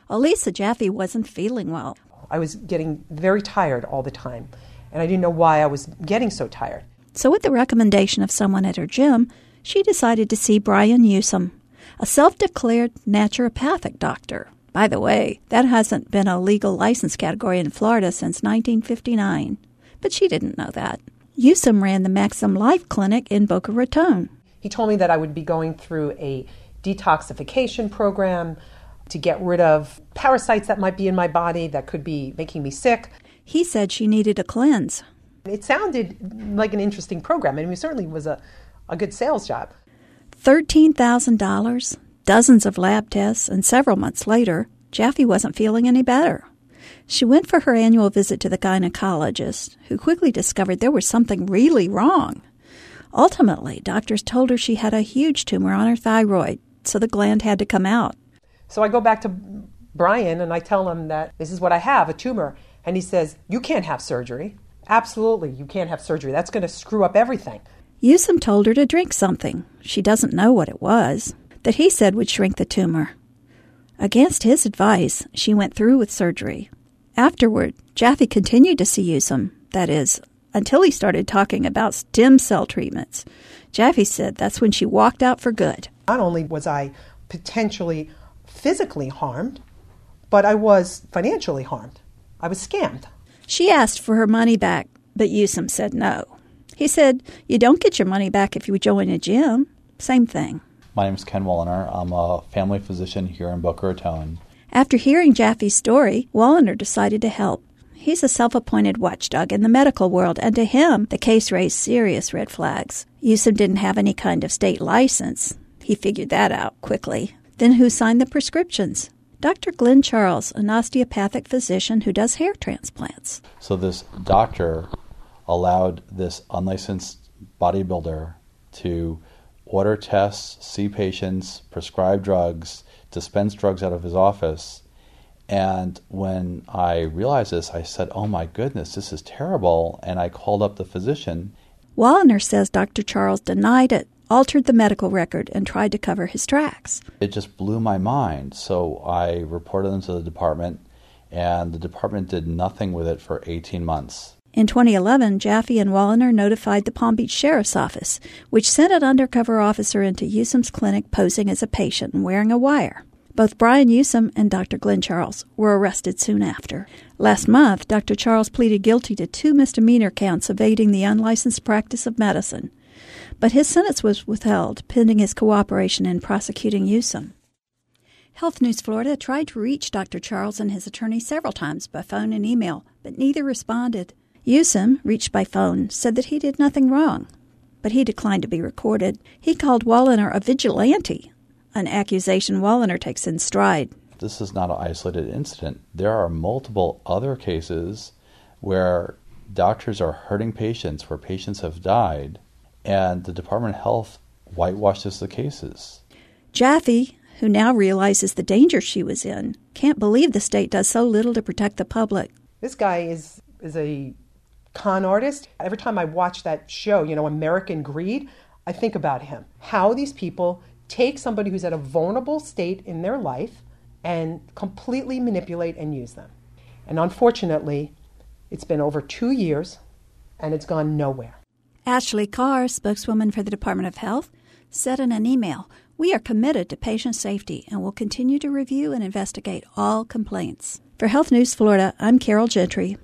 Elisa Jaffe wasn't feeling well. I was getting very tired all the time, and I didn't know why I was getting so tired. So with the recommendation of someone at her gym, she decided to see Brian Newsom, a self-declared naturopathic doctor. By the way, that hasn't been a legal license category in Florida since 1959. But she didn't know that. Newsom ran the Maxim Life Clinic in Boca Raton. He told me that I would be going through a detoxification program to get rid of parasites that might be in my body that could be making me sick. He said she needed a cleanse. It sounded like an interesting program, and it certainly was a good sales job. $13,000, dozens of lab tests, and several months later, Jaffe wasn't feeling any better. She went for her annual visit to the gynecologist, who quickly discovered there was something really wrong. Ultimately, doctors told her she had a huge tumor on her thyroid, so the gland had to come out. So I go back to Brian and I tell him that this is what I have, a tumor. And he says, "You can't have surgery." Absolutely, you can't have surgery. That's going to screw up everything. Newsom told her to drink something. She doesn't know what it was, that he said would shrink the tumor. Against his advice, she went through with surgery. Afterward, Jaffe continued to see Newsom, that is, until he started talking about stem cell treatments. Jaffe said that's when she walked out for good. Not only was I potentially physically harmed, but I was financially harmed. I was scammed. She asked for her money back, but Newsom said no. He said, "You don't get your money back if you join a gym." Same thing. My name is Ken Walliner. I'm a family physician here in Boca Raton. After hearing Jaffe's story, Walliner decided to help. He's a self-appointed watchdog in the medical world, and to him, the case raised serious red flags. Newsom didn't have any kind of state license. He figured that out quickly. Then who signed the prescriptions? Dr. Glenn Charles, an osteopathic physician who does hair transplants. So this doctor allowed this unlicensed bodybuilder to order tests, see patients, prescribe drugs, dispense drugs out of his office. And when I realized this, I said, "Oh my goodness, this is terrible." And I called up the physician. Walliner says Dr. Charles denied it, altered the medical record, and tried to cover his tracks. It just blew my mind. So I reported them to the department, and the department did nothing with it for 18 months. In 2011, Jaffe and Walliner notified the Palm Beach Sheriff's Office, which sent an undercover officer into Newsom's clinic posing as a patient and wearing a wire. Both Brian Newsom and Dr. Glenn Charles were arrested soon after. Last month, Dr. Charles pleaded guilty to 2 misdemeanor counts of aiding the unlicensed practice of medicine, but his sentence was withheld pending his cooperation in prosecuting Newsom. Health News Florida tried to reach Dr. Charles and his attorney several times by phone and email, but neither responded. Newsom, reached by phone, said that he did nothing wrong, but he declined to be recorded. He called Walliner a vigilante, an accusation Walliner takes in stride. This is not an isolated incident. There are multiple other cases where doctors are hurting patients, where patients have died, and the Department of Health whitewashes the cases. Jaffe, who now realizes the danger she was in, can't believe the state does so little to protect the public. This guy is a con artist. Every time I watch that show, American Greed, I think about him. How these people take somebody who's at a vulnerable state in their life and completely manipulate and use them. And unfortunately, it's been over 2 years and it's gone nowhere. Ashley Carr, spokeswoman for the Department of Health, said in an email, "We are committed to patient safety and will continue to review and investigate all complaints." For Health News Florida, I'm Carol Gentry.